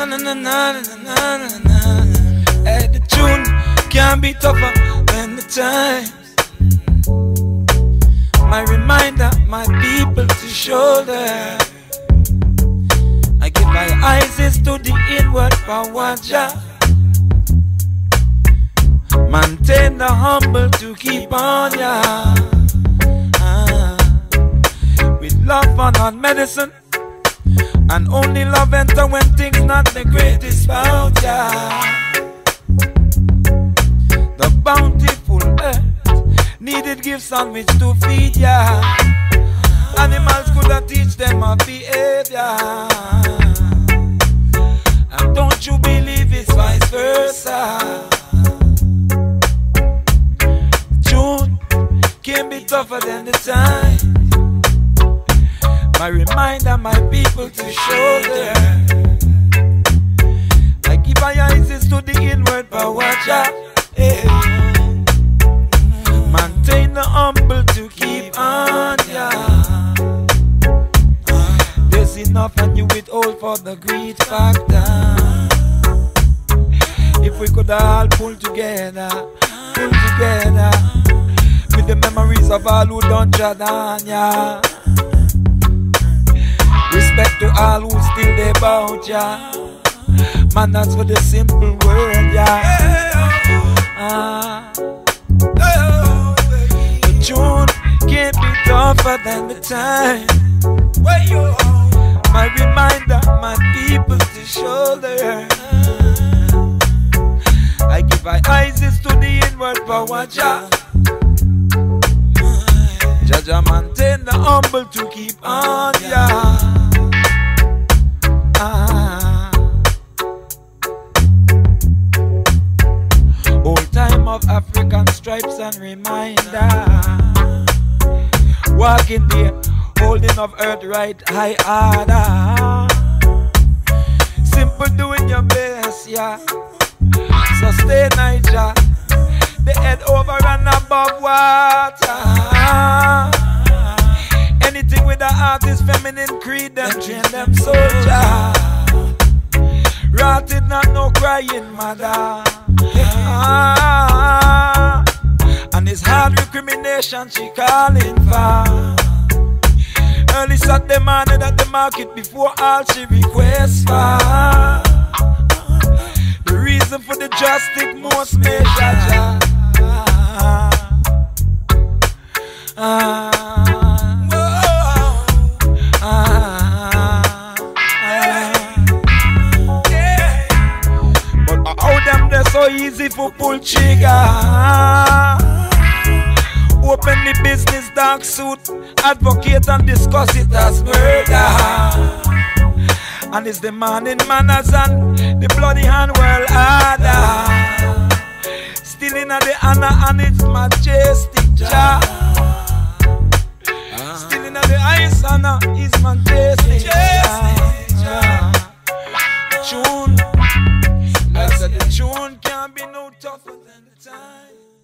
na na na na na na na. Hey, the tune can be tougher than the times. My reminder, my people to shoulder. I give my eyes to the inward power, Jah. Maintain the humble to keep on, yeah. With love and not medicine, and only love enter when things not the greatest bout, yeah. The bountiful earth needed gifts on which to feed, yeah. Animals could not teach them a behavior. And don't you believe it's vice versa? June can be tougher than the time. My reminder, my people to shoulder. I give my eyes to the inward power, Jah. Hey. Maintain the humble to keep on, yeah. There's enough and you withhold for the greed factor. If we could all pull together with the memories of all who done Jordan, yeah. Respect to all who still there bout, yeah. Man, that's for the simple word, yeah. The tune can't be tougher than the time. My reminder, my people to shoulder. I give my eyes to the inward power, Jah. Jah maintain the humble to keep on, yeah. Old time of African stripes and reminder. Walking there, holding of earth right high order. Simple doing your best, yeah. Sustain Niger, the head over and above water. Anything with the heart is feminine creed, them train them soldier. Rotted not no crying mother. And it's hard recrimination she calling for. Early Saturday morning at the market before all she requests for. The reason for the drastic most measure. But how them they so easy for pull trigger? Open the business dark suit, advocate and discuss it as murder. And it's the man in manners and the bloody hand well harder. Still in the honor and it's majestic, Jah. Still in the ice honor is majestic, Jah. Tune, I said the tune can't be no tougher than the time.